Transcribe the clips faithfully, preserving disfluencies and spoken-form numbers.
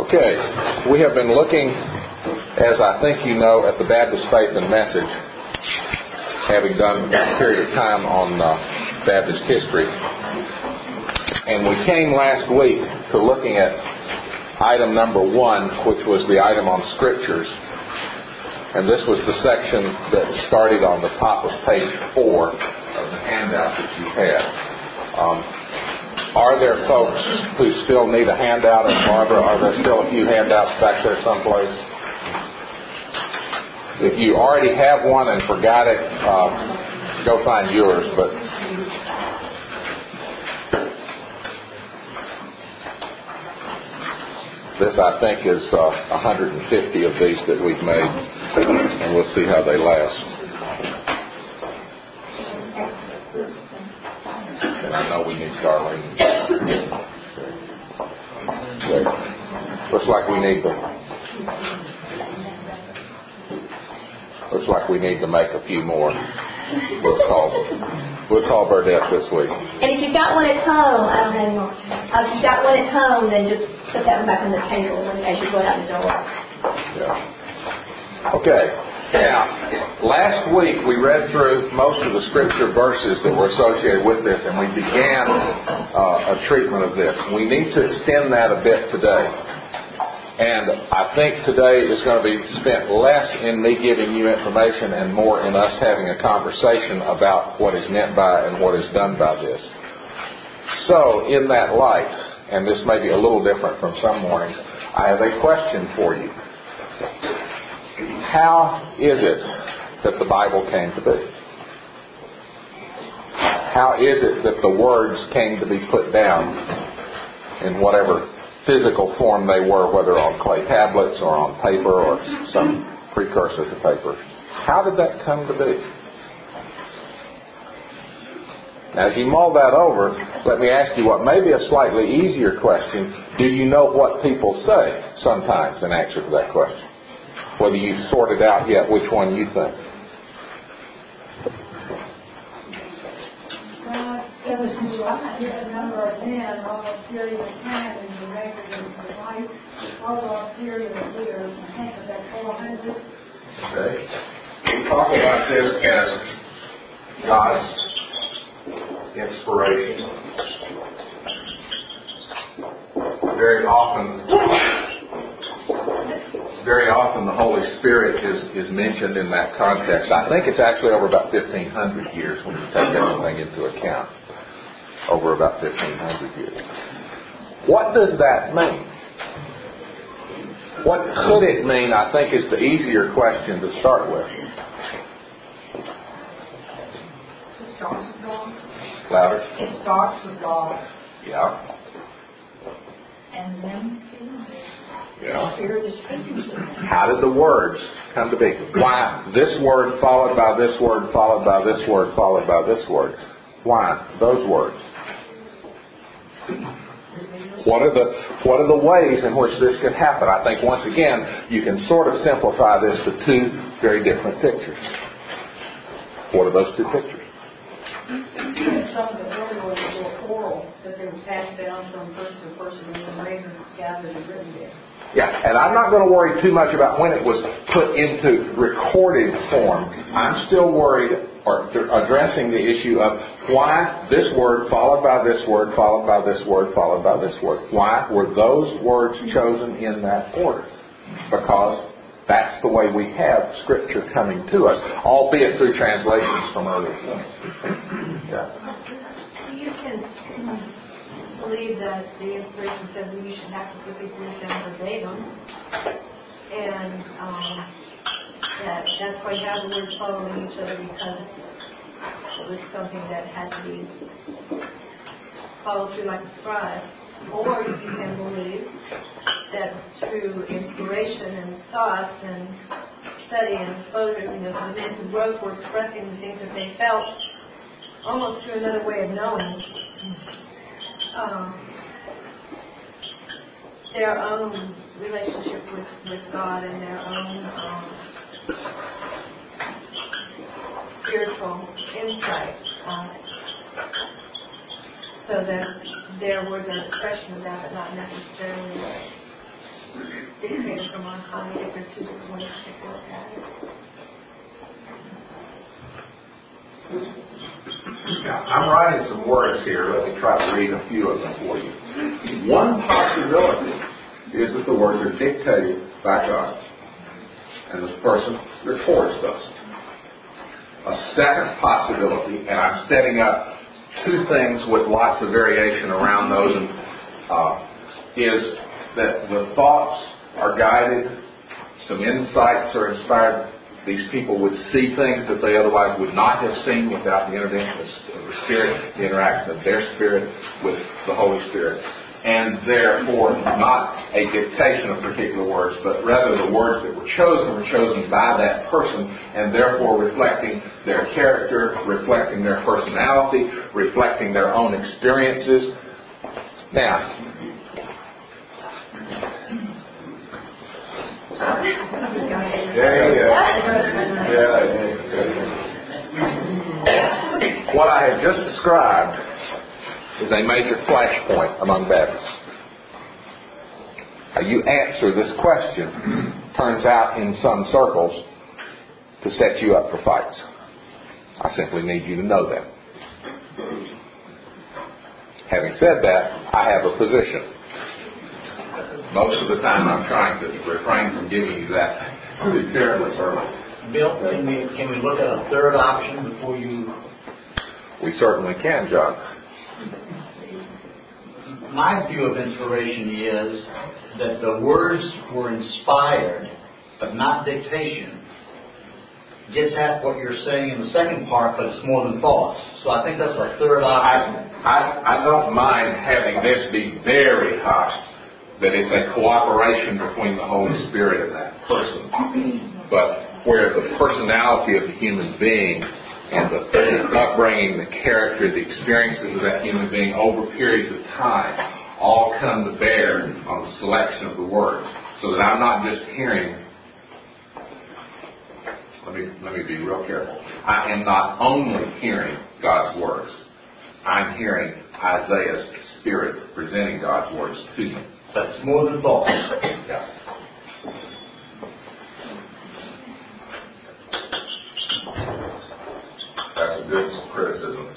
Okay, we have been looking, as I think you know, at the Baptist Faith and Message, having done a period of time on uh, Baptist history. And we came last week to looking at item number one, which was the item on Scriptures. And this was the section that started on the top of page four of the handout that you had. Um, Are there folks who still need a handout? And Barbara, are there still a few handouts back there someplace? If you already have one and forgot it, uh, go find yours. But this, I think, is uh, one hundred fifty of these that we've made, and we'll see how they last. I know we need Darlene. Okay. Looks like we need to. Looks like we need to make a few more. We'll call. We'll call Burdette this week. And if you've got one at home, I don't have any more. Uh, if you've got one at home, then just put that one back on the table as you go out the door. Yeah. Okay. Now, last week we read through most of the Scripture verses that were associated with this, and we began uh, a treatment of this. We need to extend that a bit today. And I think today is going to be spent less in me giving you information and more in us having a conversation about what is meant by and what is done by this. So, in that light, and this may be a little different from some mornings, I have a question for you. How is it that the Bible came to be? How is it that the words came to be put down in whatever physical form they were, whether on clay tablets or on paper or some precursor to paper? How did that come to be? Now, as you mull that over, let me ask you what may be a slightly easier question. Do you know what people say sometimes in answer to that question? Whether you've sorted out yet which one you think. God ever since a number of men, all a period of time in the record of the life, over a period of years, I think of that four hundred. Okay. We talk about this as God's inspiration. Very often, very often the Holy Spirit is, is mentioned in that context. I think it's actually over about fifteen hundred years when you take everything into account. Over about fifteen hundred years. What does that mean? What could it mean, I think, is the easier question to start with. It starts with God. Louder. It starts with God. Yeah. And then Yeah. Spirit is speaking to them. How did the words come to be? Why this word followed by this word, followed by this word, followed by this word? Why those words? What are the what are the ways in which this can happen? I think once again you can sort of simplify this to two very different pictures. What are those two pictures? Some of the early words were oral, that they were passed down from person to person and then later gathered and written there. Yeah, and I'm not going to worry too much about when it was put into recorded form. I'm still worried or addressing the issue of why this word followed by this word, followed by this word, followed by this word. Why were those words chosen in that order? Because that's the way we have Scripture coming to us, albeit through translations from earlier times. Yeah. You can believe that the inspiration says that you should have to put these words down verbatim, and um, that that's why you have the words following each other, because it was something that had to be followed through like a scribe. Or you can believe that through inspiration and thoughts and study and exposure, you know, the men who wrote were expressing the things that they felt almost through another way of knowing. Um, their own relationship with, with God and their own um, spiritual insight on it. So that there was an expression of that, but not necessarily dictated from on high if they're two different ways to look at it. Now, I'm writing some words here. Let me try to read a few of them for you. One possibility is that the words are dictated by God, and the person records those. A second possibility, and I'm setting up two things with lots of variation around those, and, uh, is that the thoughts are guided, some insights are inspired. These people would see things that they otherwise would not have seen without the intervention of the Spirit, the interaction of their spirit with the Holy Spirit. And therefore, not a dictation of particular words, but rather the words that were chosen were chosen by that person, and therefore reflecting their character, reflecting their personality, reflecting their own experiences. Now, yeah, yeah, yeah. What I have just described is a major flashpoint among Baptists. How you answer this question turns out in some circles to set you up for fights. I simply need you to know that. Having said that, I have a position. Most of the time I'm trying to refrain from giving you that terribly early. Bill, can we, can we look at a third option before you... We certainly can, John. My view of inspiration is that the words were inspired, but not dictation. Gets at what you're saying in the second part, but it's more than thoughts. So I think that's a third option. I, I, I don't mind having this be very high, that it's a cooperation between the Holy Spirit and that person. But where the personality of the human being and the upbringing, the character, the experiences of that human being over periods of time all come to bear on the selection of the words. So that I'm not just hearing, let me, let me be real careful. I am not only hearing God's words. I'm hearing Isaiah's spirit presenting God's words to me. That's more than thoughts. Yeah. That's a good criticism.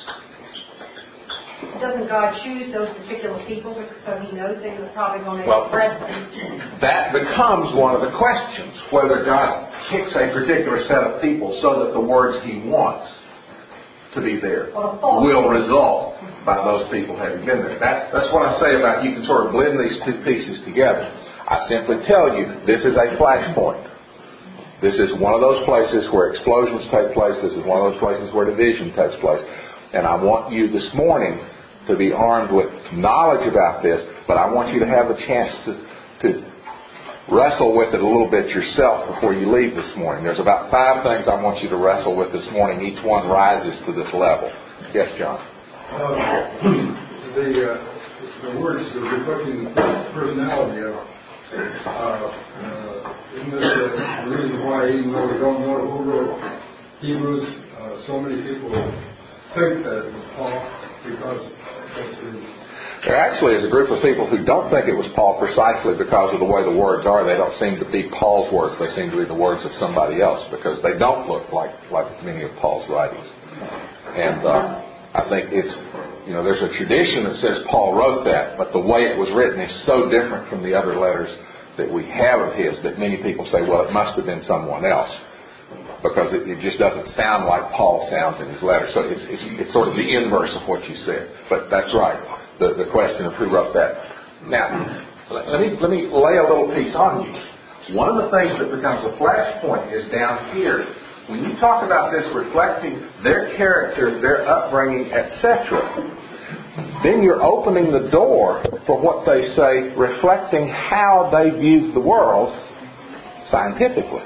Doesn't God choose those particular people so He knows they were probably going to Well, express them? That becomes one of the questions, whether God picks a particular set of people so that the words He wants to be there will result by those people having been there. That, that's what I say about you can sort of blend these two pieces together. I simply tell you this is a flashpoint. This is one of those places where explosions take place. This is one of those places where division takes place. And I want you this morning to be armed with knowledge about this, but I want you to have a chance to, to wrestle with it a little bit yourself before you leave this morning. There's about five things I want you to wrestle with this morning. Each one rises to this level. Yes, John? Uh, the, uh, the words are reflecting the personality of uh, uh, isn't this the reason why, even though we don't know who wrote Hebrews, uh, so many people think that it was Paul because that's his. There actually is a group of people who don't think it was Paul precisely because of the way the words are. They don't seem to be Paul's words. They seem to be the words of somebody else because they don't look like, like many of Paul's writings. And uh, I think it's, you know, there's a tradition that says Paul wrote that, but the way it was written is so different from the other letters that we have of his that many people say, well, it must have been someone else because it, it just doesn't sound like Paul sounds in his letter. So it's, it's, it's sort of the inverse of what you said. But that's right. The, the question of who wrote that. Now, let me let me lay a little piece on you. One of the things that becomes a flashpoint is down here. When you talk about this reflecting their character, their upbringing, et cetera, then you're opening the door for what they say, reflecting how they viewed the world scientifically.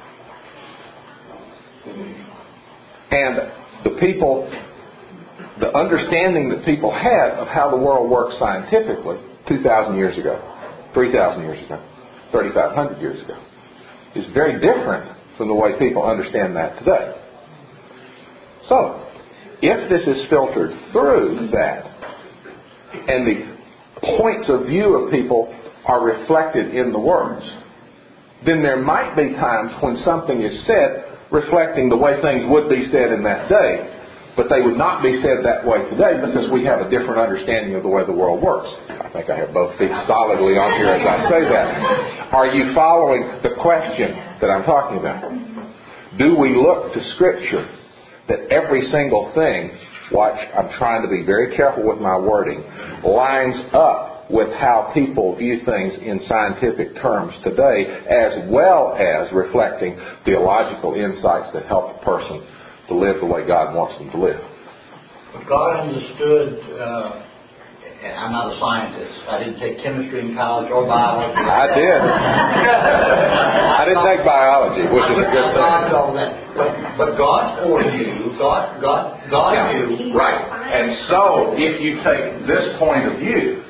And the people... the understanding that people had of how the world works scientifically two thousand years ago, three thousand years ago, thirty-five hundred years ago is very different from the way people understand that today. So, if this is filtered through that, and the points of view of people are reflected in the words, then there might be times when something is said reflecting the way things would be said in that day, but they would not be said that way today because we have a different understanding of the way the world works. I think I have both feet solidly on here as I say that. Are you following the question that I'm talking about? Do we look to Scripture that every single thing, watch, I'm trying to be very careful with my wording, lines up with how people view things in scientific terms today, as well as reflecting theological insights that help a person to live the way God wants them to live? God understood, uh, and I'm not a scientist. I didn't take chemistry in college or biology. I did. I didn't take biology, which is a good thing. But God foreknew, God, God, God Yeah, knew. right. And so, if you take this point of view,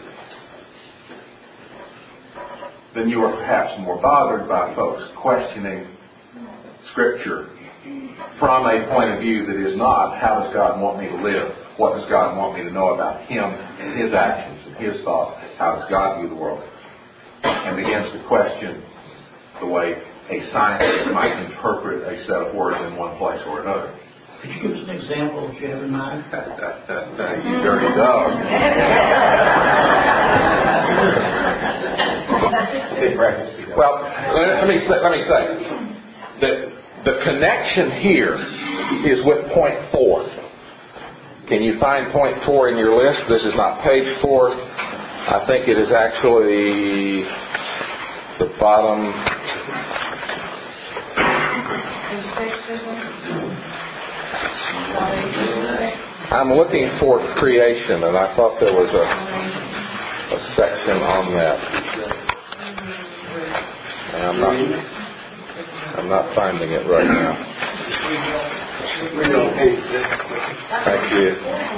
then you are perhaps more bothered by folks questioning Scripture from a point of view that is not, how does God want me to live? What does God want me to know about Him and His actions and His thoughts? How does God view the world? And begins to question the way a scientist might interpret a set of words in one place or another. Could you give us an example that you have in mind? You dirty dog. Well, let me say, let me say that the connection here is with point four. Can you find point four in your list? This is not page four. I think it is actually the bottom. I'm looking for creation, and I thought there was a, a section on that. And I'm not. I'm not finding it right now. Thank you.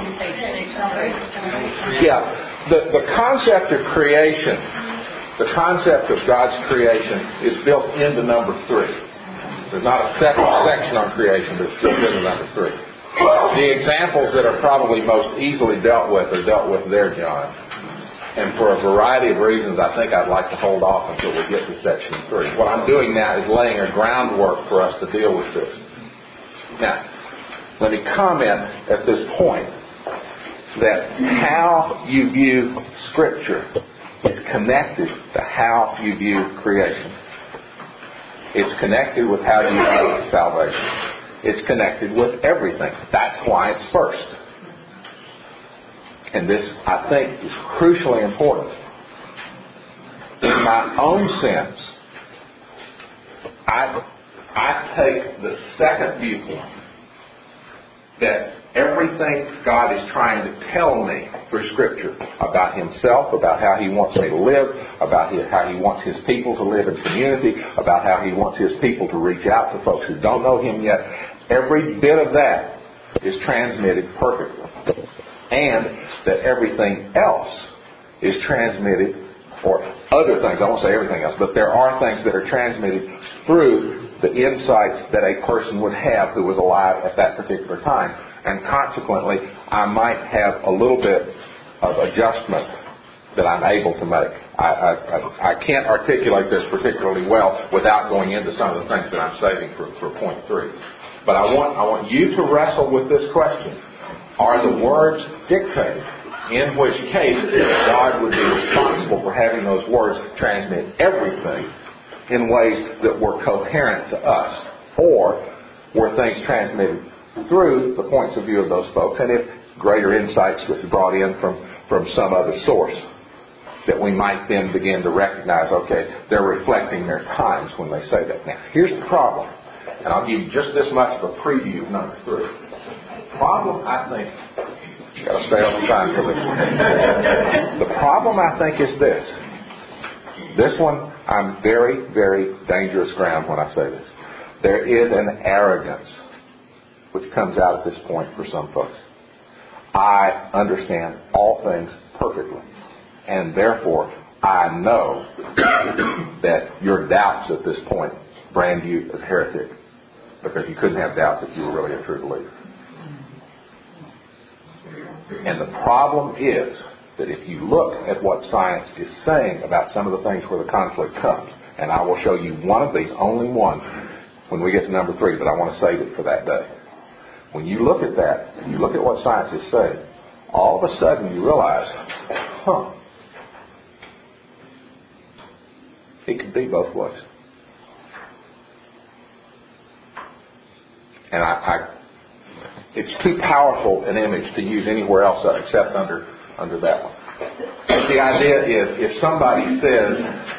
Yeah, the, the concept of creation, the concept of God's creation is built into number three. There's not a separate section on creation, but it's built into number three. The examples that are probably most easily dealt with are dealt with there, John. And for a variety of reasons, I think I'd like to hold off until we get to section three. What I'm doing now is laying a groundwork for us to deal with this. Now, let me comment at this point that how you view Scripture is connected to how you view creation. It's connected with how you view salvation. It's connected with everything. That's why it's first. And this, I think, is crucially important. In my own sense, I, I take the second viewpoint that everything God is trying to tell me through Scripture about Himself, about how He wants me to live, about how He wants His people to live in community, about how He wants His people to reach out to folks who don't know Him yet, every bit of that is transmitted perfectly. And that everything else is transmitted, or other things, I won't say everything else, but there are things that are transmitted through the insights that a person would have who was alive at that particular time. And consequently, I might have a little bit of adjustment that I'm able to make. I, I, I can't articulate this particularly well without going into some of the things that I'm saving for, for point three. But I want, I want you to wrestle with this question. Are the words dictated? In which case, God would be responsible for having those words transmit everything in ways that were coherent to us. Or were things transmitted through the points of view of those folks, and if greater insights was brought in from, from some other source, that we might then begin to recognize, okay, they're reflecting their times when they say that. Now, here's the problem, and I'll give you just this much of a preview of number three. The problem, I think, you got to stay on time for this one. The problem, I think, is this. This one, I'm very, very dangerous ground when I say this. There is an arrogance which comes out at this point for some folks. I understand all things perfectly, and therefore I know that your doubts at this point brand you as heretic, because you couldn't have doubts if you were really a true believer. And the problem is that if you look at what science is saying about some of the things where the conflict comes, and I will show you one of these, only one, when we get to number three, but I want to save it for that day. When you look at that, and you look at what science is saying, all of a sudden you realize, huh, it could be both ways. And I, I it's too powerful an image to use anywhere else except under under that one. But the idea is, if somebody says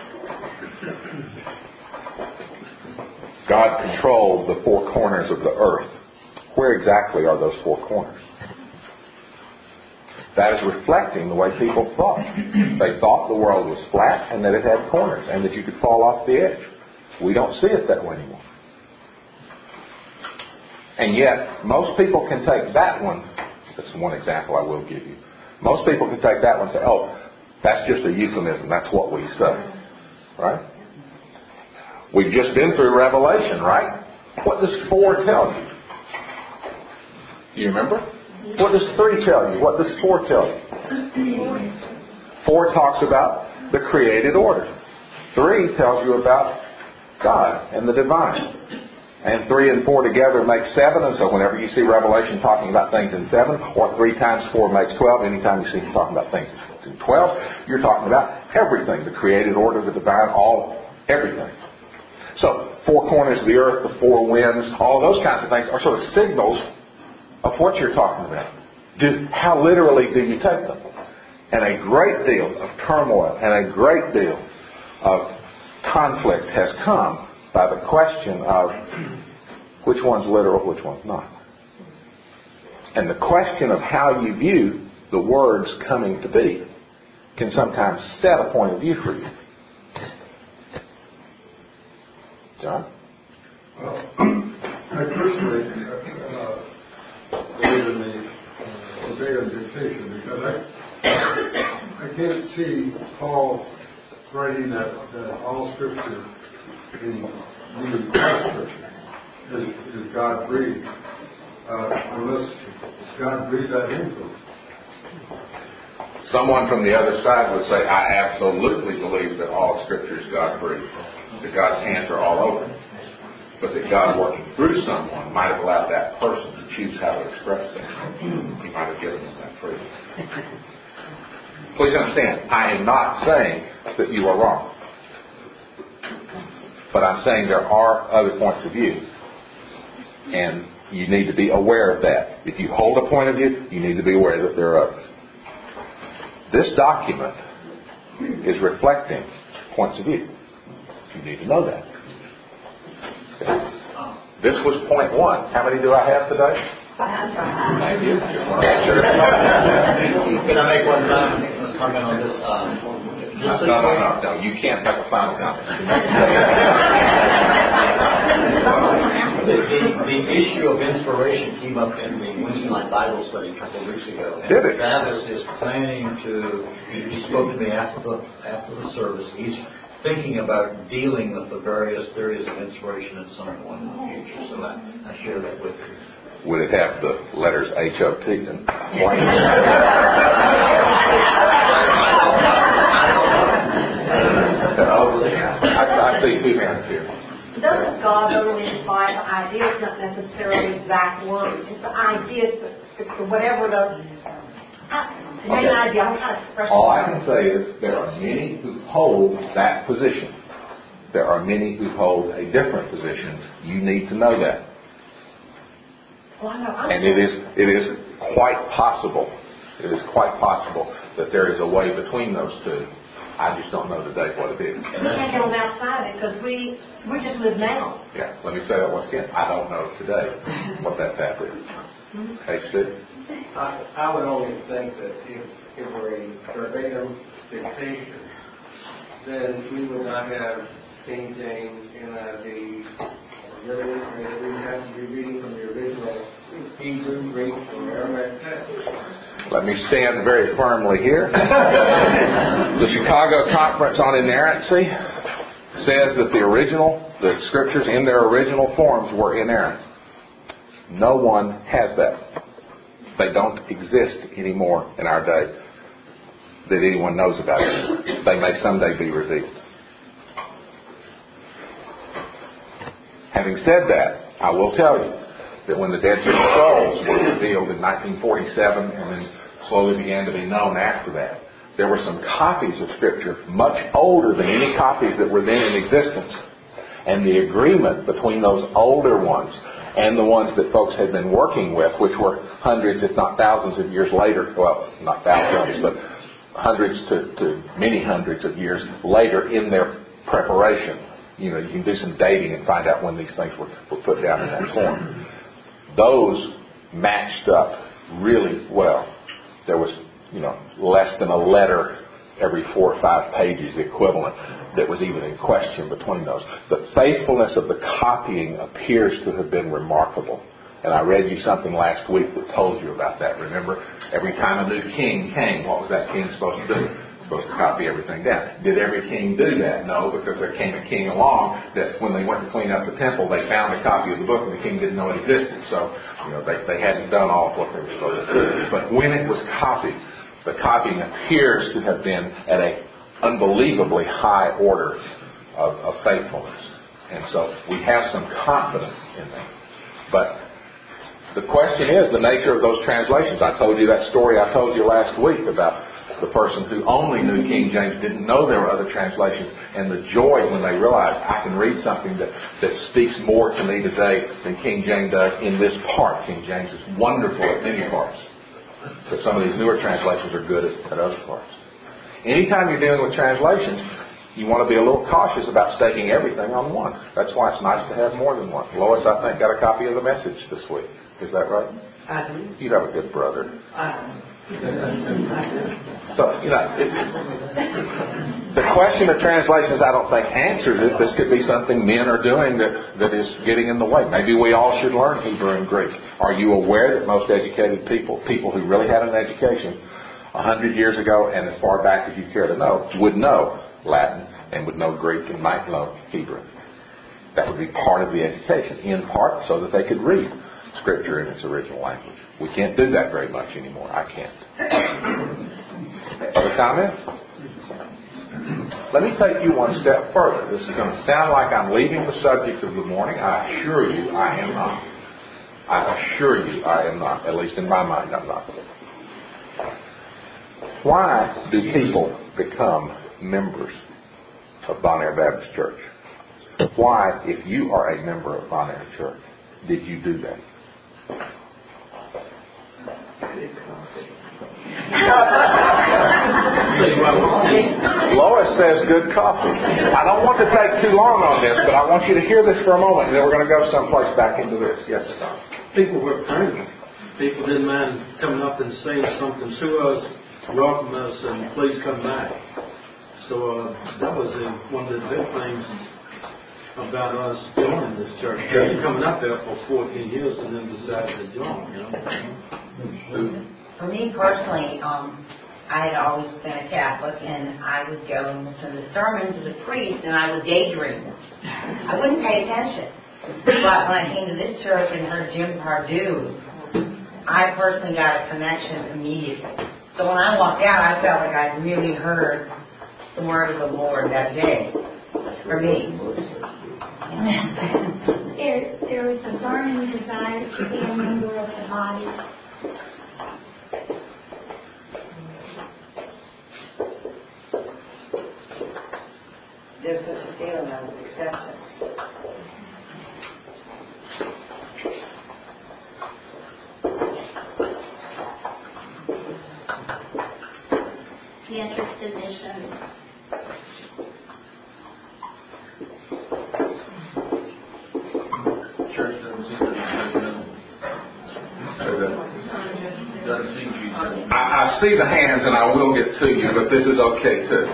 God controlled the four corners of the earth, where exactly are those four corners? That is reflecting the way people thought. They thought the world was flat and that it had corners and that you could fall off the edge. We don't see it that way anymore. And yet, most people can take that one. That's one example I will give you. Most people can take that one and say, oh, that's just a euphemism. That's what we say. Right? We've just been through Revelation, right? What does four tell you? Do you remember? What does three tell you? What does four tell you? Four talks about the created order. Three tells you about God and the divine. And three and four together make seven. And so whenever you see Revelation talking about things in seven, or three times four makes twelve, anytime you see him talking about things in twelve, you're talking about everything. The created order, the divine, all, everything. So, four corners of the earth, the four winds, all of those kinds of things are sort of signals of what you're talking about. Do, how literally do you take them? And a great deal of turmoil and a great deal of conflict has come by the question of which one's literal, which one's not. And the question of how you view the words coming to be can sometimes set a point of view for you. John? Well, I personally uh, believe in the uh, verbatim dictation because I I can't see Paul writing that, that all Scripture in meaning all Scripture is, is God breathed, uh, unless God breathed that into him. Someone from the other side would say, I absolutely believe that all Scripture is God breathed, that God's hands are all over it, but that God working through someone might have allowed that person to choose how to express that. He might have given them that freedom. Please understand, I am not saying that you are wrong. But I'm saying there are other points of view. And you need to be aware of that. If you hold a point of view, you need to be aware that there are others. This document is reflecting points of view. You need to know that. Okay. This was point one. How many do I have today? Thank you. Can I make one comment, comment on this? Um, No, no, no, no, no. You can't make a final comment. the, the, the issue of inspiration came up in the Wednesday night Bible study a couple of weeks ago. And Did it? Travis is planning to, he, he spoke to me after the, after the service. He's thinking about dealing with the various theories of inspiration at some point in the future. So I, I share that with you. Would it have the letters H O T and I, I see two hands here. Doesn't God only inspire the ideas, not necessarily exact words? It's the ideas, the, the, whatever the, the main Okay. idea. I'm trying to express All I can say is there are many who hold that position. There are many who hold a different position. You need to know that. Well, I know, I'm And it is it is quite possible, it is quite possible that there is a way between those two. I just don't know today what it is. We can't get on outside it because we we just live now. Yeah, let me say that once again. I don't know today what that path is. Hey, Stu? I, I would only think that if it were a verbatim dictation, then we would not have King James, N I V, or we would have to be reading from the original Hebrew, Greek, or Aramaic text. Let me stand very firmly here. The Chicago Conference on Inerrancy says that the original, the scriptures in their original forms were inerrant. No one has that. They don't exist anymore in our day. that anyone knows about it. They may someday be revealed. Having said that, I will tell you that when the Dead Sea Scrolls were revealed in nineteen forty-seven and then slowly began to be known after that, there were some copies of Scripture much older than any copies that were then in existence. And the agreement between those older ones and the ones that folks had been working with, which were hundreds, if not thousands of years later, well, not thousands, but hundreds to, to many hundreds of years later in their preparation. You know, you can do some dating and find out when these things were, were put down in that form. Those matched up really well. There was, you know, less than a letter every four or five pages equivalent that was even in question between those. The faithfulness of the copying appears to have been remarkable. And I read you something last week that told you about that. Remember, every time a new king came, what was that king supposed to do? Supposed to copy everything down. Did every king do that? No, because there came a king along that when they went to clean up the temple, they found a copy of the book and the king didn't know it existed. So, you know, they, they hadn't done all of what they were supposed to do. But when it was copied, the copying appears to have been at a unbelievably high order of, of faithfulness. And so we have some confidence in that. But the question is the nature of those translations. I told you that story I told you last week about the person who only knew King James, didn't know there were other translations, and the joy when they realized I can read something that, that speaks more to me today than King James does in this part. King James is wonderful at many parts, but some of these newer translations are good at, at other parts. Anytime you're dealing with translations, you want to be a little cautious about staking everything on one. That's why it's nice to have more than one. Lois, I think, got a copy of the Message this week. Is that right? I do. You have a good brother. I So, you know, it, the question of translations I don't think answers it. This could be something men are doing that, that is getting in the way. Maybe we all should learn Hebrew and Greek. Are you aware that most educated people, people who really had an education a hundred years ago and as far back as you care to know, would know Latin and would know Greek and might know Hebrew? That would be part of the education, in part so that they could read Scripture in its original language. We can't do that very much anymore. I can't. Other comments? Let me take you one step further. This is going to sound like I'm leaving the subject of the morning. I assure you I am not. I assure you I am not. At least in my mind, I'm not. Why do people become members of Bonaire Baptist Church? Why, if you are a member of Bonaire Church, did you do that? Lois says good coffee. I don't want to take too long on this, but I want you to hear this for a moment, and then we're going to go someplace back into this. Yes, Tom. People were friendly. People didn't mind coming up and saying something to us, welcome us, and please come back. So uh, that was uh, one of the big things about us joining this church. They've been coming up there for fourteen years and then decided to join, you know. For me personally, um, I had always been a Catholic, and I would go and listen to the sermons of the priest, and I would daydream. I wouldn't pay attention. But when I came to this church and heard Jim Pardue, I personally got a connection immediately. So when I walked out, I felt like I really heard the word of the Lord that day. For me. There, there is a burning desire to be a member of the body. There's such a feeling of acceptance. The interest in mission. Church doesn't seem to doesn't seem to be. I, I see the hands, and I will get to you, but this is okay too.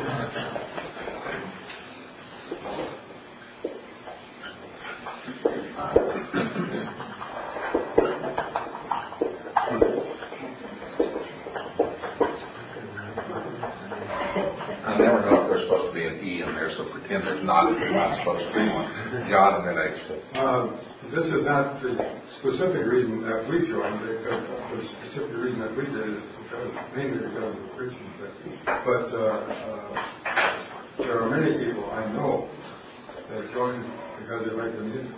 I never know if there's supposed to be an E in there, so pretend there's not if there's not supposed to be one. John and then H two. Uh, this is not the specific reason that we joined. The, the specific reason that we did is because, mainly because of the preaching thing. But uh, uh, there are many people I know that join because they like the music.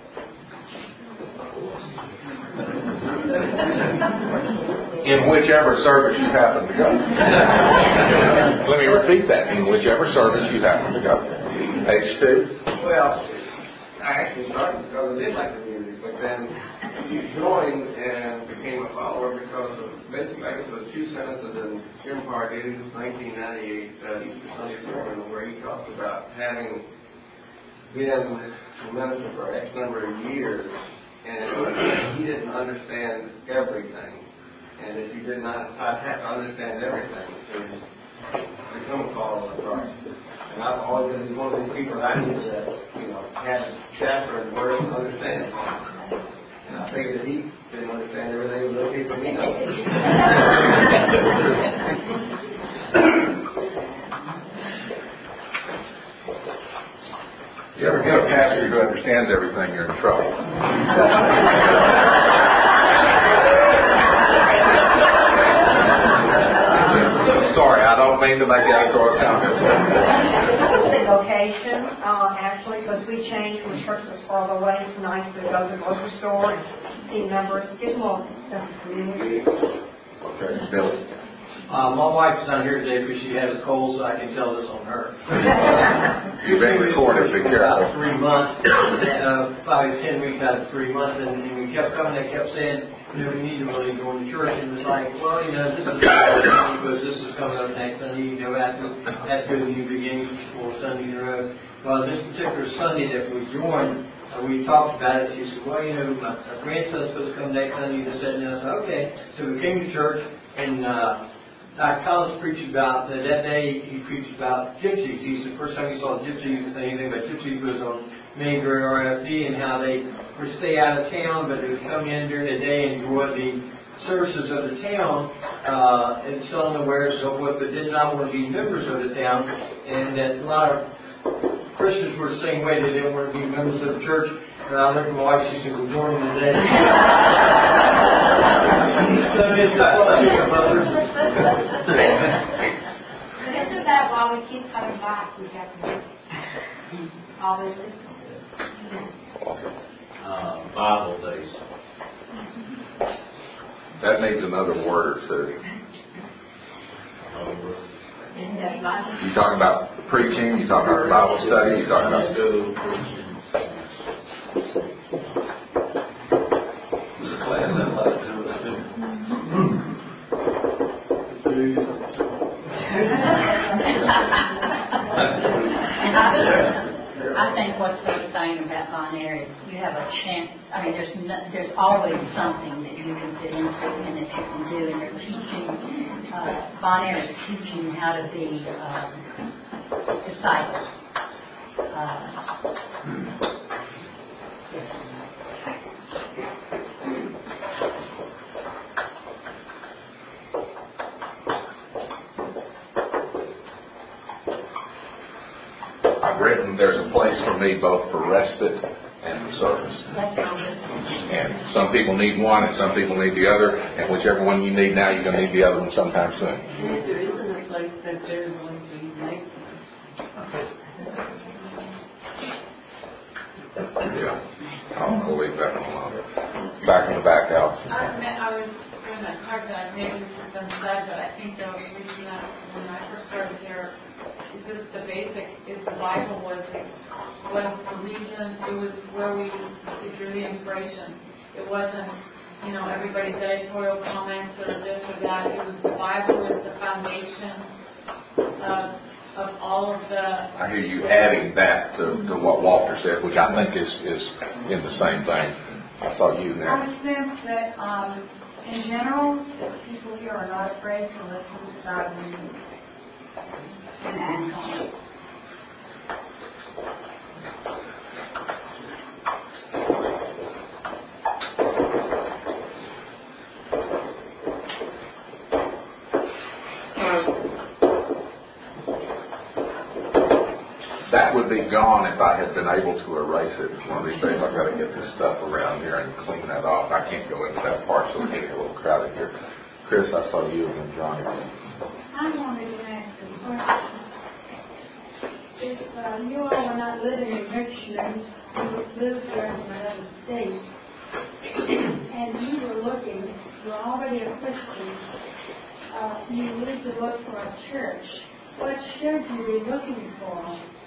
In whichever service you happen to go. Let me repeat that. In whichever service you happen to go. Page two. Well, I actually started because I did like the music, but then joined and became a follower because of basically I guess the two sentences in Jim Pardue's nineteen ninety-eight uh, Easter Sunday sermon where he talked about having been a minister for X number of years, and he didn't understand everything. And if you did not have to understand everything to become a follower of Christ. And I've always been one of these people that I knew that, you know, had chapter and verse and understand. And I figured that he didn't understand everything, it was okay for me to. You ever get a pastor who understands everything, you're in trouble. Sorry, I don't mean to make outdoor comments. The location, uh, actually, because we changed from church that's farther away. It's nice to go to the grocery store and see members, get more sense of community. Okay, Billy. Uh, my wife's not here today because she had a cold, so I can tell this on her. You've been recorded, be careful. About three months, uh, probably ten weeks out of three months, and, and we kept coming, they kept saying, you know, we need to really go to church, and it's like, well, you know, this is because this is coming up next Sunday, you know, after, after the new beginning, four Sundays in a row. Well, this particular Sunday that we joined, uh, we talked about it, she said, well, you know, my, my grandson's supposed to come next Sunday, this, that, and I said, okay. So we came to church, and, uh, Doctor Collins preached about, uh, that day he preached about gypsies. He said the first time he saw gypsies, anything about gypsies was on Main Grid R F D and how they would stay out of town, but they would come in during the day and enjoy the services of the town, uh, and selling the wares and so forth, but did not want to be members of the town, and that a lot of Christians were the same way. They didn't want to be members of the church. And I looked at my wife, she said, we're joining today. So it's not like your brothers. Isn't that why we keep coming back? We have to always listen. Uh, Bible days. That needs another word or two. You talking about preaching? You talking about Bible study? You talking about school preaching? There's a class that like to do it too. I think what's so exciting about Bon Air is you have a chance. I mean, there's no, there's always something that you can fit into and that you can do, and they're teaching. Uh, Bon Air is teaching how to be uh, disciples. Uh, I've written there's a place for me both for respite and for service. And some people need one and some people need the other, and whichever one you need now, you're going to need the other one sometime soon. If there isn't a place that there's one for you, make Yeah. I'll, I'll leave that one alone. Back in the back, Alex. I, meant, I was going to talk that maybe this has been said, but I think the reason that when I first started here, is just the basic, is the Bible was was the reason, it was where we drew the inspiration. It wasn't, you know, everybody's editorial comments or this or that. It was the Bible was the foundation of, of all of the... I hear you adding that to, to what Walter said, which I think is, is in the same thing. I saw you there. I sense that, um, in general, that people here are not afraid to listen to God and and act on it. That would be gone if I had been able to erase it. One of these days I've got to get this stuff around here and clean that off. I can't go into that part, so we're getting a little crowded here. Chris, I saw you and then Johnny. I wanted to ask a question. If uh, you all were not living in Richmond, you lived there in another state, and you were looking, you're already a Christian, uh, you need to look for a church. What should you be looking for?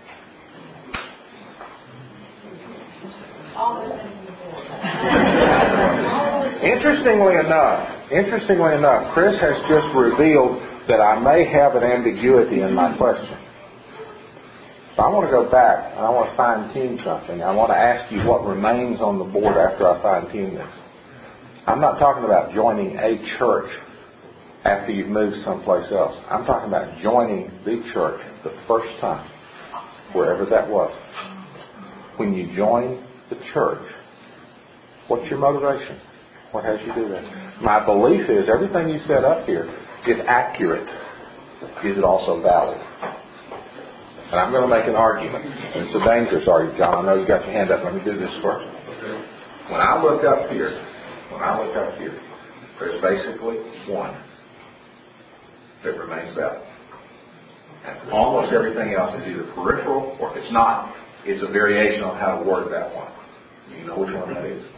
All the things before. Interestingly enough, interestingly enough, Chris has just revealed that I may have an ambiguity in my question. So I want to go back and I want to fine-tune something. I want to ask you what remains on the board after I fine-tune this. I'm not talking about joining a church after you've moved someplace else. I'm talking about joining the church the first time, wherever that was. When you join the church, what's your motivation? What has you do that? My belief is everything you said up here is accurate. Is it also valid? And I'm going to make an argument. And it's a dangerous argument, John. I know you got your hand up. Let me do this first. When I look up here, when I look up here, there's basically one that remains valid. And almost everything else is either peripheral, or if it's not, it's a variation on how to word that one. You know which one that is?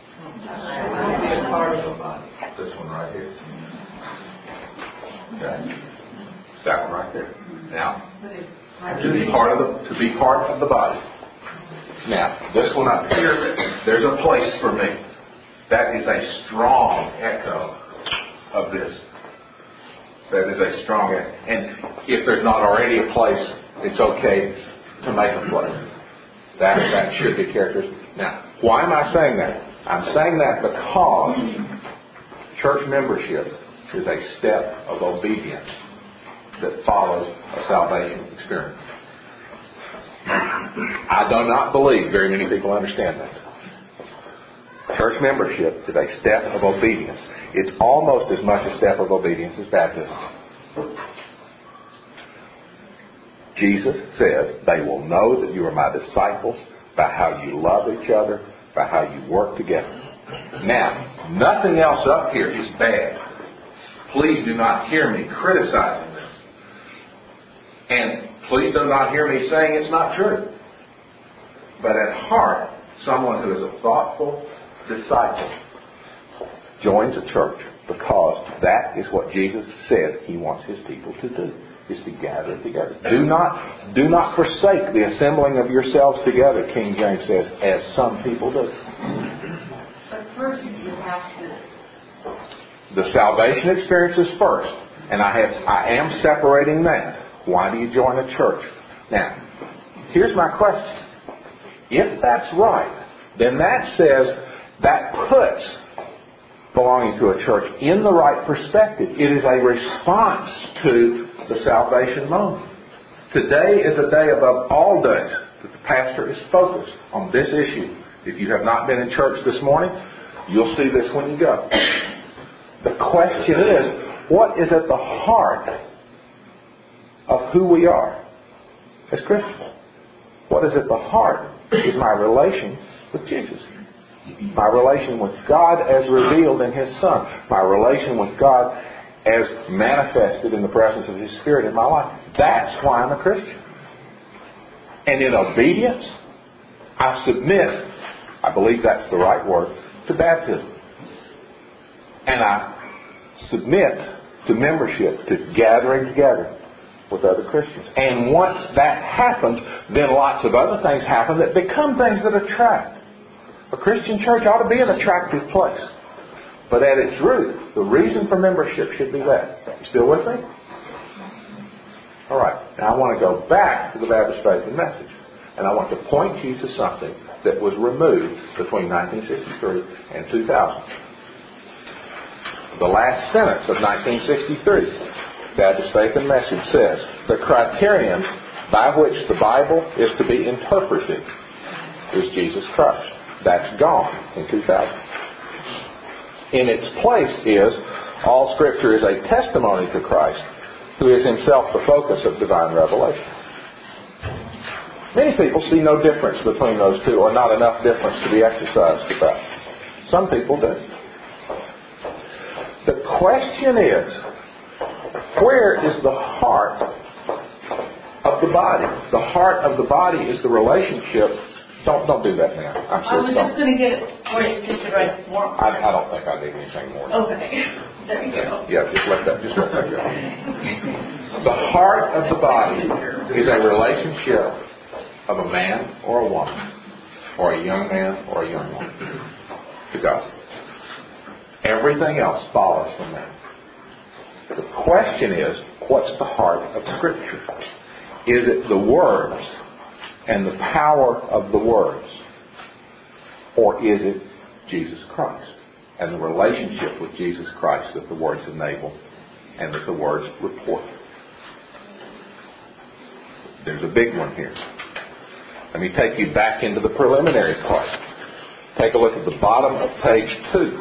This one right here. Okay. That one right there. Now, to be part of the to be part of the body. Now, this one up here, there's a place for me. That is a strong echo of this. That is a strong echo. And if there's not already a place, it's okay to make a place. That that should be characteristic. Now, why am I saying that? I'm saying that because church membership is a step of obedience that follows a salvation experience. I do not believe very many people understand that. Church membership is a step of obedience. It's almost as much a step of obedience as baptism. Jesus says, they will know that you are my disciples by how you love each other, by how you work together. Now, nothing else up here is bad. Please do not hear me criticizing this. And please do not hear me saying it's not true. But at heart, someone who is a thoughtful disciple joins a church because that is what Jesus said He wants His people to do, is to gather together. Do not, do not forsake the assembling of yourselves together, King James says, as some people do. But first you have to. The salvation experience is first. And I have, I am separating that. Why do you join a church? Now, here's my question. If that's right, then that says that puts belonging to a church in the right perspective. It is a response to the salvation moment. Today is a day above all days that the pastor is focused on this issue. If you have not been in church this morning, you'll see this when you go. The question is, what is at the heart of who we are as Christians? What is at the heart is my relation with Jesus. My relation with God as revealed in His Son. My relation with God as manifested in the presence of His Spirit in my life. That's why I'm a Christian. And in obedience, I submit, I believe that's the right word, to baptism. And I submit to membership, to gathering together with other Christians. And once that happens, then lots of other things happen that become things that attract. A Christian church ought to be an attractive place. But at its root, the reason for membership should be that. You still with me? All right. Now I want to go back to the Baptist Faith and Message. And I want to point you to something that was removed between nineteen sixty-three and two thousand. The last sentence of nineteen sixty-three, Baptist Faith and Message says, the criterion by which the Bible is to be interpreted is Jesus Christ. That's gone in two thousand. In its place is, all Scripture is a testimony to Christ, who is Himself the focus of divine revelation. Many people see no difference between those two, or not enough difference to be exercised about. Some people do. The question is, where is the heart of the body? The heart of the body is the relationship. Don't don't do that now. I'm I sure. was just going to get it where it sits right more. I, I don't think I need anything more. Okay. There you go. Yeah, just let that. Just let that go. The heart of the body is a relationship of a man or a woman, or a young man or a young woman, to God. Everything else follows from that. The question is, what's the heart of Scripture? Is it the words and the power of the words? Or is it Jesus Christ and the relationship with Jesus Christ that the words enable and that the words report? There's a big one here. Let me take you back into the preliminary part. Take a look at the bottom of page two.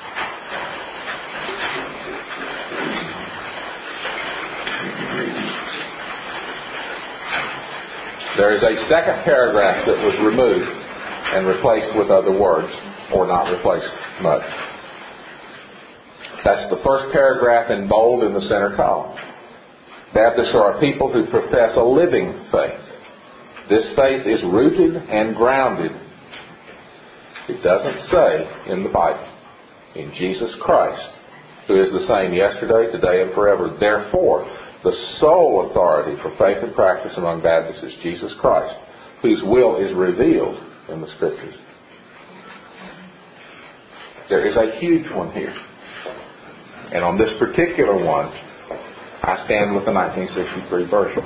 There is a second paragraph that was removed and replaced with other words, or not replaced much. That's the first paragraph in bold in the center column. Baptists are a people who profess a living faith. This faith is rooted and grounded. It doesn't say in the Bible, in Jesus Christ, who is the same yesterday, today, and forever. Therefore, the sole authority for faith and practice among Baptists is Jesus Christ, whose will is revealed in the Scriptures. There is a huge one here. And on this particular one, I stand with the nineteen sixty-three version.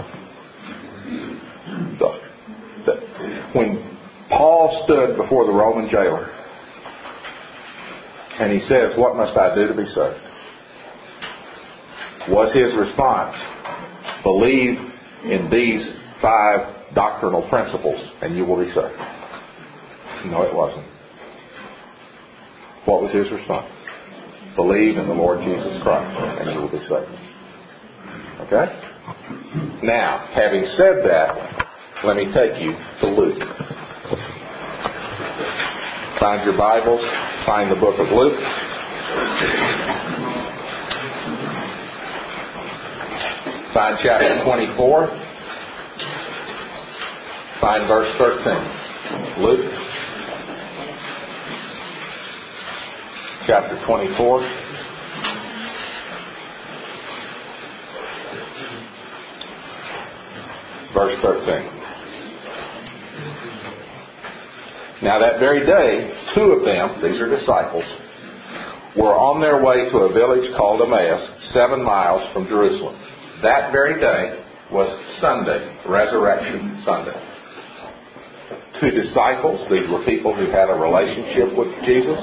The, the, when Paul stood before the Roman jailer, and he says, "What must I do to be saved?" Was his response, "Believe in these five doctrinal principles and you will be saved"? No, it wasn't. What was his response? "Believe in the Lord Jesus Christ and you will be saved." Okay? Now, having said that, let me take you to Luke. Find your Bibles. Find the book of Luke. Find chapter twenty-four. Find verse thirteen. Luke chapter twenty-four. Verse thirteen. Now that very day, two of them, these are disciples, were on their way to a village called Emmaus, seven miles from Jerusalem. That very day was Sunday, Resurrection Sunday. Two disciples, these were people who had a relationship with Jesus.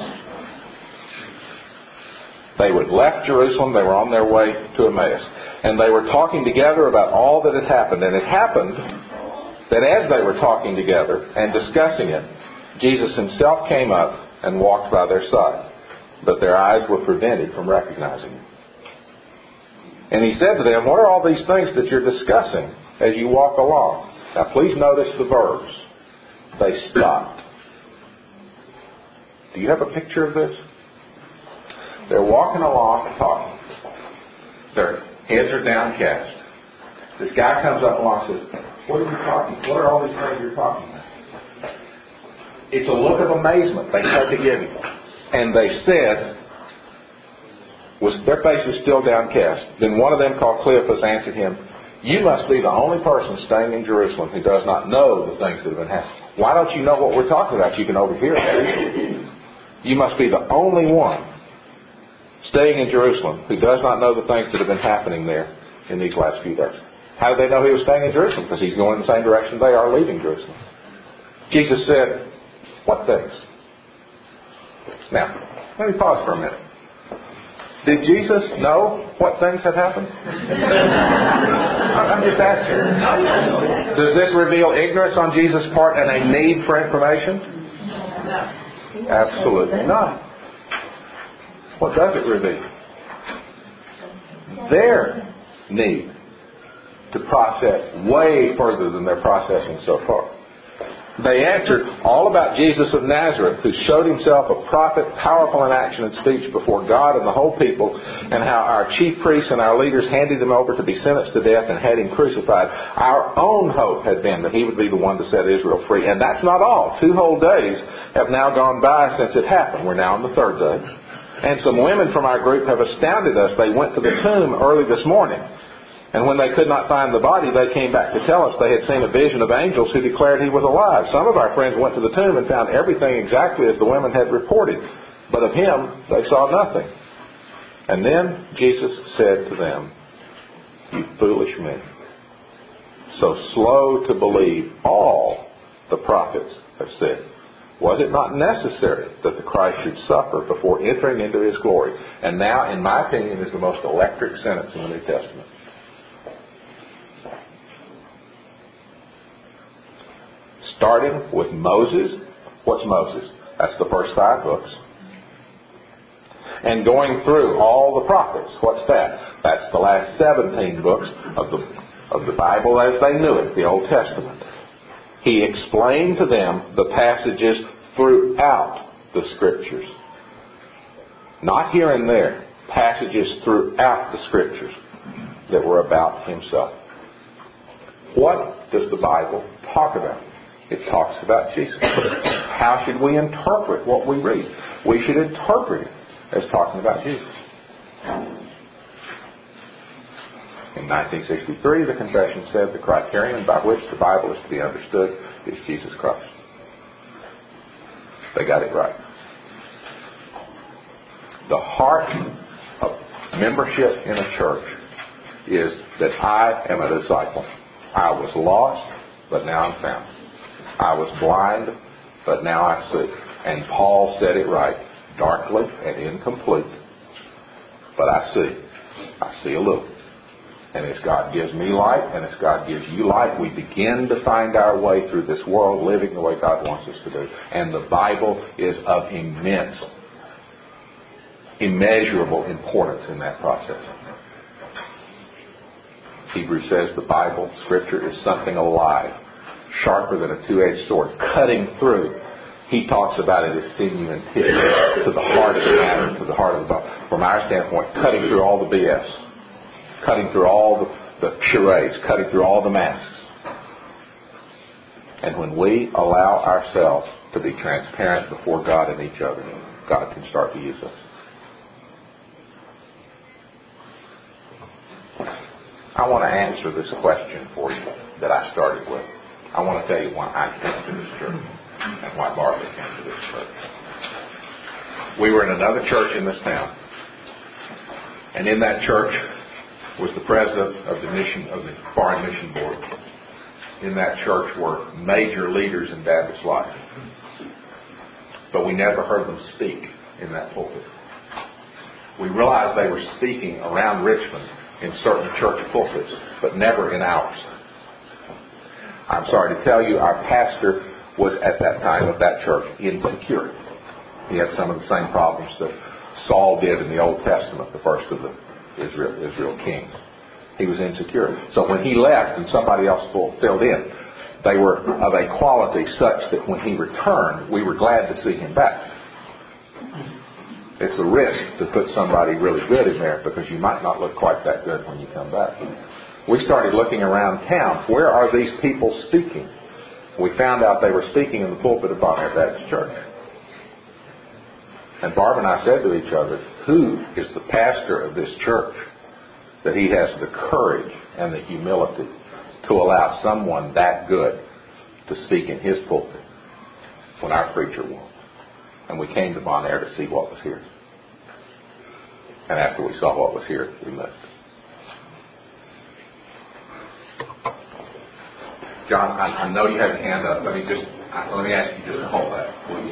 They had left Jerusalem, they were on their way to Emmaus. And they were talking together about all that had happened. And it happened that as they were talking together and discussing it, Jesus himself came up and walked by their side. But their eyes were prevented from recognizing him. And he said to them, "What are all these things that you're discussing as you walk along?" Now please notice the verbs. They stopped. Do you have a picture of this? They're walking along and talking. Their heads are downcast. This guy comes up along and says, "What are you talking? What are all these things you're talking about?" It's a look of amazement they had to give him. And they said, was their faces still downcast. Then one of them, called Cleophas, answered him, "You must be the only person staying in Jerusalem who does not know the things that have been happening. Why don't you know what we're talking about? You can overhear it. You must be the only one staying in Jerusalem who does not know the things that have been happening there in these last few days." How did they know he was staying in Jerusalem? Because he's going in the same direction they are leaving Jerusalem. Jesus said, "What things?" Now, let me pause for a minute. Did Jesus know what things had happened? I'm just asking. Does this reveal ignorance on Jesus' part and a need for information? Absolutely not. What does it reveal? Their need to process way further than they're processing so far. They answered, all about Jesus of Nazareth, who showed himself a prophet, powerful in action and speech before God and the whole people, and how our chief priests and our leaders handed him over to be sentenced to death and had him crucified. Our own hope had been that he would be the one to set Israel free. And that's not all. Two whole days have now gone by since it happened. We're now on the third day. And some women from our group have astounded us. They went to the tomb early this morning. And when they could not find the body, they came back to tell us they had seen a vision of angels who declared he was alive. Some of our friends went to the tomb and found everything exactly as the women had reported. But of him, they saw nothing. And then Jesus said to them, you foolish men, so slow to believe all the prophets have said. Was it not necessary that the Christ should suffer before entering into his glory? And now, in my opinion, is the most electric sentence in the New Testament. Starting with Moses. What's Moses? That's the first five books. And going through all the prophets. What's that? That's the last seventeen books of the, of the Bible as they knew it, the Old Testament. He explained to them the passages throughout the Scriptures. Not here and there. Passages throughout the Scriptures that were about himself. What does the Bible talk about? It talks about Jesus. How should we interpret what we read? We should interpret it as talking about Jesus. In nineteen sixty-three, the confession said the criterion by which the Bible is to be understood is Jesus Christ. They got it right. The heart of membership in a church is that I am a disciple. I was lost, but now I'm found. I was blind, but now I see. And Paul said it right, darkly and incomplete, but I see. I see a little. And as God gives me light, and as God gives you light, we begin to find our way through this world, living the way God wants us to do. And the Bible is of immense, immeasurable importance in that process. Hebrews says the Bible, Scripture, is something alive, sharper than a two-edged sword, cutting through. He talks about it as sinew and tissue, to the heart of the matter, to the heart of the body. From our standpoint, cutting through all the B S, cutting through all the, the charades, cutting through all the masks. And when we allow ourselves to be transparent before God and each other, God can start to use us. I want to answer this question for you that I started with. I want to tell you why I came to this church and why Barbara came to this church. We were in another church in this town, and in that church was the president of the mission of the Foreign Mission Board. In that church were major leaders in Baptist life, but we never heard them speak in that pulpit. We realized they were speaking around Richmond in certain church pulpits, but never in ours. I'm sorry to tell you, our pastor was at that time of that church insecure. He had some of the same problems that Saul did in the Old Testament, the first of the Israel, Israel kings. He was insecure. So when he left and somebody else filled in, they were of a quality such that when he returned, we were glad to see him back. It's a risk to put somebody really good in there because you might not look quite that good when you come back. We started looking around town. Where are these people speaking? We found out they were speaking in the pulpit of Bon Air Baptist Church. And Barb and I said to each other, who is the pastor of this church that he has the courage and the humility to allow someone that good to speak in his pulpit when our preacher won't? And we came to Bon Air to see what was here. And after we saw what was here, we left. John, I, I know you have your hand up. Let me just let me ask you just to hold that, please.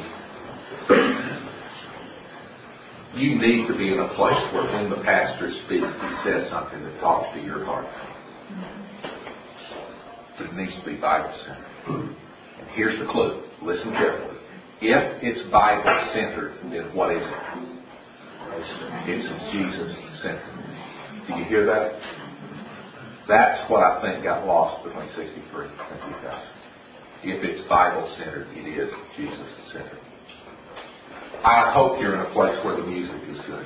You need to be in a place where when the pastor speaks, he says something that talks to your heart. But it needs to be Bible-centered. And here's the clue. Listen carefully. If it's Bible-centered, then what is it? It's Jesus-centered. Do you hear that? That's what I think got lost between sixty-three and two thousand. If it's Bible-centered, it is Jesus-centered. I hope you're in a place where the music is good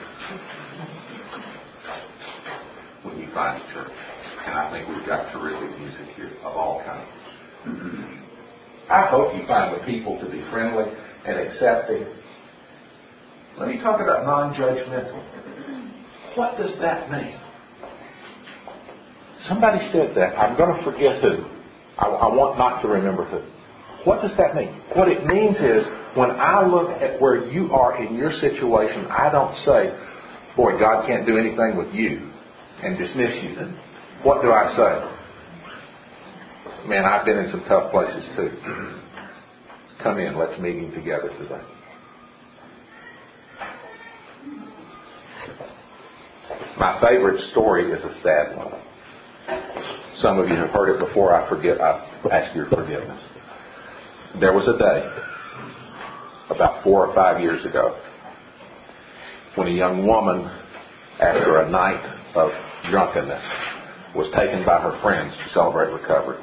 when you find a church. And I think we've got terrific music here of all kinds. I hope you find the people to be friendly and accepting. Let me talk about non-judgmental. What does that mean? Somebody said that. I'm going to forget who. I, I want not to remember who. What does that mean? What it means is when I look at where you are in your situation, I don't say, boy, God can't do anything with you and dismiss you. What do I say? Man, I've been in some tough places too. Come in, let's meet him together today. My favorite story is a sad one. Some of you have heard it before. I forget. I ask your forgiveness. There was a day, about four or five years ago, when a young woman, after a night of drunkenness, was taken by her friends to celebrate recovery.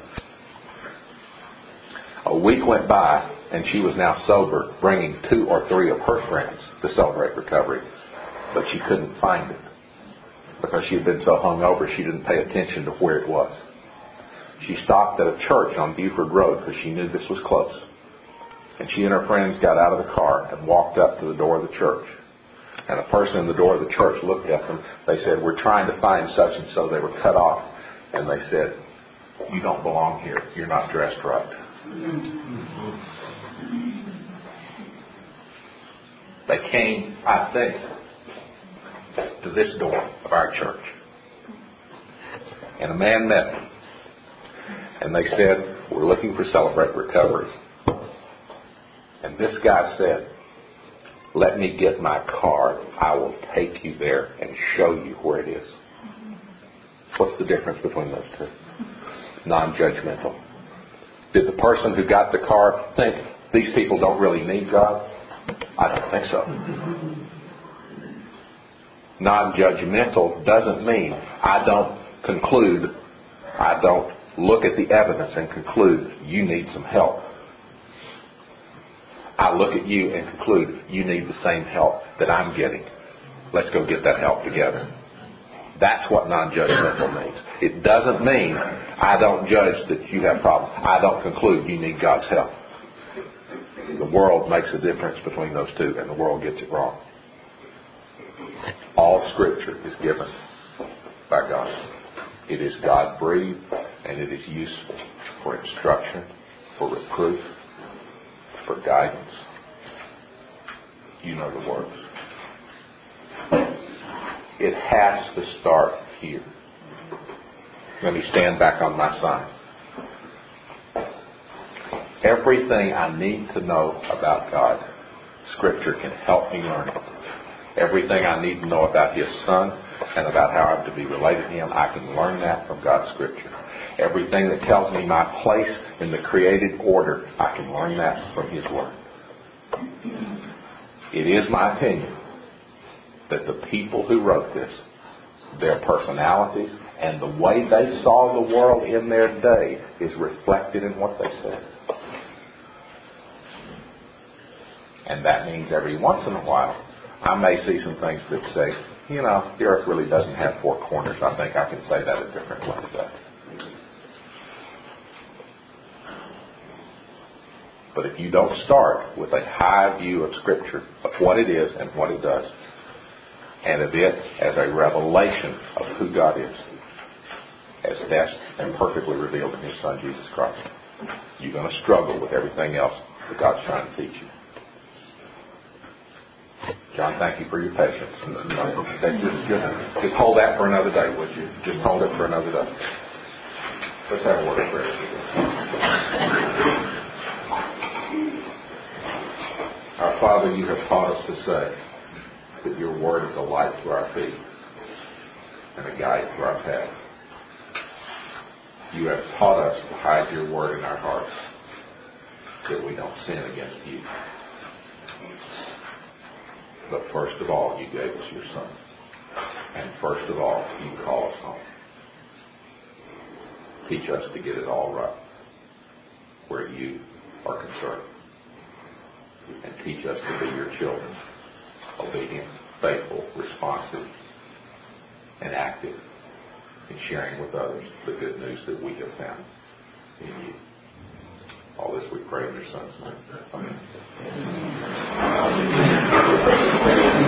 A week went by, and she was now sober, bringing two or three of her friends to celebrate recovery. But she couldn't find it because she had been so hungover she didn't pay attention to where it was. She stopped at a church on Buford Road because she knew this was close. And she and her friends got out of the car and walked up to the door of the church. And a person in the door of the church looked at them. They said, we're trying to find such and so. They were cut off. And they said, you don't belong here. You're not dressed right. They came, I think, to this door of our church. And a man met them. And they said, we're looking for Celebrate Recovery. And this guy said, let me get my card. I will take you there and show you where it is. What's the difference between those two? Non-judgmental. Did the person who got the card think these people don't really need God? I don't think so. Non-judgmental doesn't mean I don't conclude, I don't look at the evidence and conclude you need some help. I look at you and conclude you need the same help that I'm getting. Let's go get that help together. That's what non-judgmental means. It doesn't mean I don't judge that you have problems. I don't conclude you need God's help. The world makes a difference between those two, and the world gets it wrong. All Scripture is given by God. It is God-breathed, and it is useful for instruction, for reproof, for guidance. You know the words. It has to start here. Let me stand back on my sign. Everything I need to know about God, Scripture can help me learn it. Everything I need to know about His Son and about how I'm to be related to Him, I can learn that from God's Scripture. Everything that tells me my place in the created order, I can learn that from His Word. It is my opinion that the people who wrote this, their personalities and the way they saw the world in their day is reflected in what they said. And that means every once in a while, I may see some things that say, you know, the earth really doesn't have four corners. I think I can say that a different way today. But if you don't start with a high view of Scripture, of what it is and what it does, and of it as a revelation of who God is, as best and perfectly revealed in His Son, Jesus Christ, you're going to struggle with everything else that God's trying to teach you. John, thank you for your patience. Just, just, just hold that for another day, would you? Just hold it for another day. Let's have a word of prayer. Our Father, you have taught us to say that your word is a light to our feet and a guide to our path. You have taught us to hide your word in our hearts that we don't sin against you. But first of all, you gave us your Son. And first of all, you call us home. Teach us to get it all right. where you are concerned. And teach us to be your children, obedient, faithful, responsive, and active in sharing with others the good news that we have found in you. All this we pray in your Son's name. Amen.